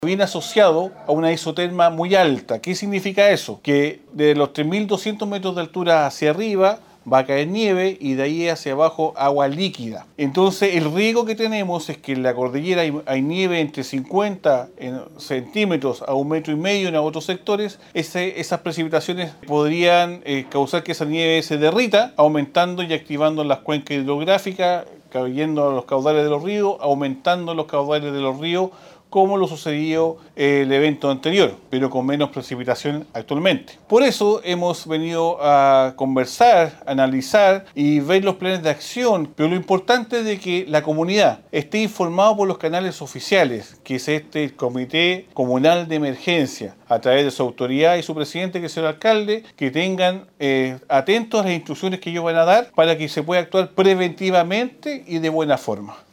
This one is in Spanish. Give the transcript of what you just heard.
viene asociado a una isoterma muy alta. ¿Qué significa eso? Que de los 3.200 metros de altura hacia arriba va a caer nieve y de ahí hacia abajo agua líquida. Entonces el riesgo que tenemos es que en la cordillera hay nieve entre 50 centímetros a 1,5 metros en otros sectores. Esas precipitaciones podrían causar que esa nieve se derrita, aumentando y activando las cuencas hidrográficas, cayendo a los caudales de los ríos, aumentando los caudales de los ríos, como lo sucedió el evento anterior, pero con menos precipitación actualmente. Por eso hemos venido a conversar, analizar y ver los planes de acción, pero lo importante es de que la comunidad esté informada por los canales oficiales, que es el Comité Comunal de Emergencia, a través de su autoridad y su presidente, que es el alcalde, que tengan atentos a las instrucciones que ellos van a dar para que se pueda actuar preventivamente y de buena forma.